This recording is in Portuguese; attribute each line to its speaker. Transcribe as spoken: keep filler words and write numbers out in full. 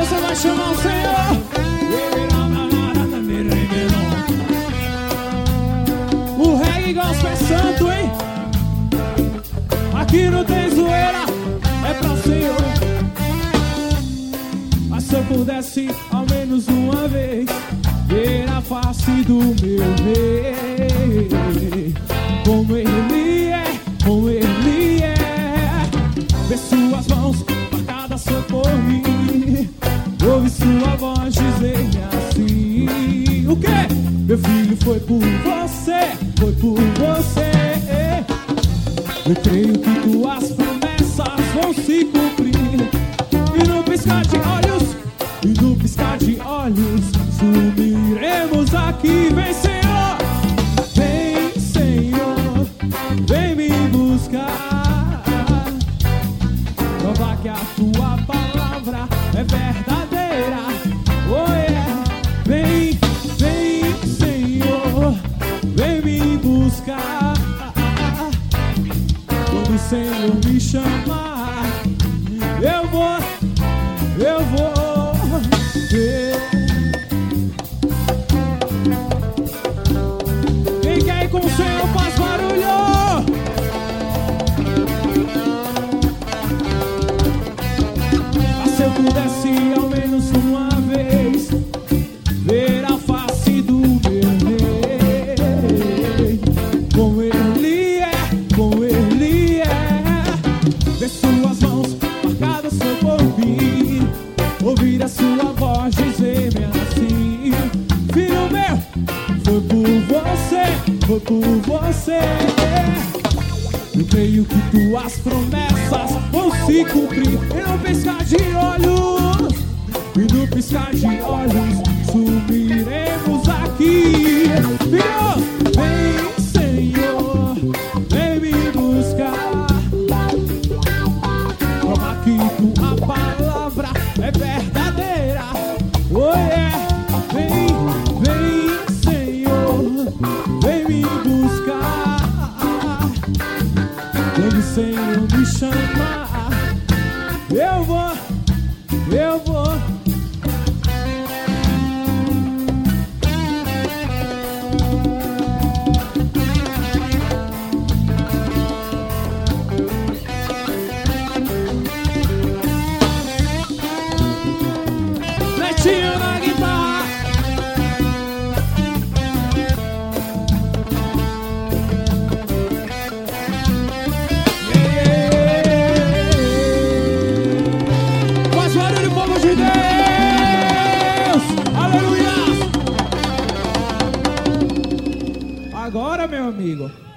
Speaker 1: você vai chamar o Senhor. O reggae gospel é santo, hein? Aqui não tem zoeira, é pra Senhor. Mas se eu pudesse ao menos uma vez ver a face do meu rei, como ele é, como ele é, ver suas mãos marcadas só por mim, ouve sua voz dizer assim: o quê? Meu filho, foi por você, foi por você. Eu creio que tuas promessas vão se cumprir, e no piscar de olhos, e no piscar de olhos sumiremos aqui. Vem, Senhor, vem, Senhor, vem me buscar, provar que a tua palavra é verdadeira. Oh yeah, vem, vem, Senhor, vem me buscar. Quando o Senhor me chamar, eu vou, eu vou ver. Quem quer ir com o Senhor faz barulho. Mas se eu pudesse ao menos uma vez ver a face do meu rei, como ele é, como ele é, ver suas mãos marcadas só por mim, ouvir a sua voz dizer-me assim: filho meu, foi por você, foi por você. Eu creio que tuas promessas vão se cumprir, e no piscar de olhos, e no piscar de olhos sumiremos aqui. Filho, vem, Senhor, vem me buscar, prova que tua palavra é verdadeira. Oh yeah, vem, vem, Senhor, vem me buscar. Quando o Senhor me chamar, eu vou, eu vou. Netinho na guitarra. Faz barulho, povo de Deus. Aleluia. Agora, meu amigo,